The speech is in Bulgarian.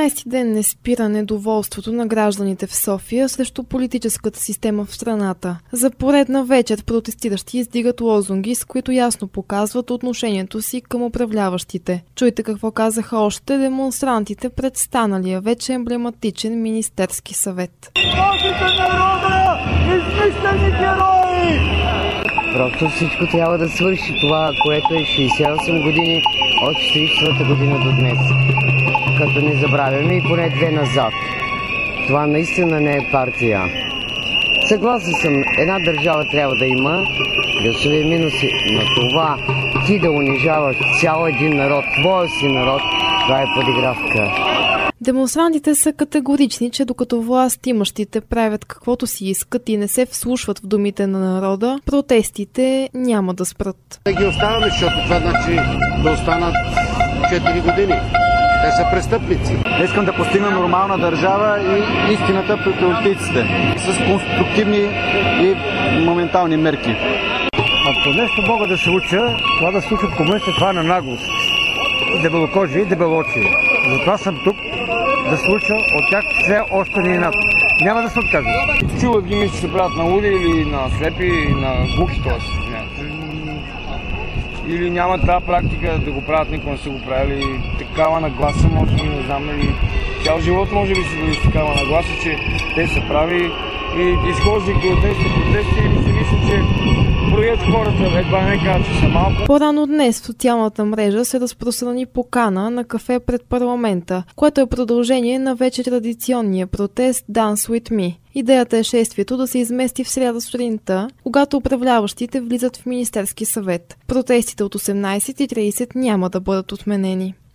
18-ти ден не спира недоволството на гражданите в София срещу политическата система в страната. За поредна вечер протестиращи издигат лозунги, с които ясно показват отношението си към управляващите. Чуйте какво казаха още демонстрантите пред станалия вече емблематичен Министерски съвет. Народа! Измислени герои! Просто всичко трябва да свърши това, което е 68 години от 44-та година до днес. Като не забравяме и поне 2 назад. Това наистина не е партия. Съгласен съм, една държава трябва да има плюсове и минуси, но това ти да унижаваш цял един народ, твоя си народ, това е подигравка. Демонстрантите са категорични, че докато власт имащите правят каквото си искат и не се вслушват в думите на народа, протестите няма да спрат. Да ги оставаме, защото това значи да останат 4 години. Те са престъпници. Искам да постигна нормална държава и истината при политиците с конструктивни и моментални мерки. Ако нещо мога да се уча, това да се учат комунистите, това е на наглост. Дебелокожие и дебелоочие. Затова съм тук да се уча от тях все още не инат. Няма да се откажа. Чуват ги мисля, че се правят на луди или на слепи, или на глухи, т.е. Или няма тази практика да го правят, никога не са го правили. Такава нагласа, може би, не знам, или цял живот може би се бъде такава нагласа, че те са прави и изхождайки от тези протести и си мисля, че броят хората едва не казват, че са малко. По-рано днес в социалната мрежа се разпространи покана на кафе пред парламента, което е продължение на вече традиционния протест Dance with Me. Идеята е шествието да се измести в сряда сутринта, когато управляващите влизат в Министерски съвет. Протестите от 18:30 няма да бъдат отменени.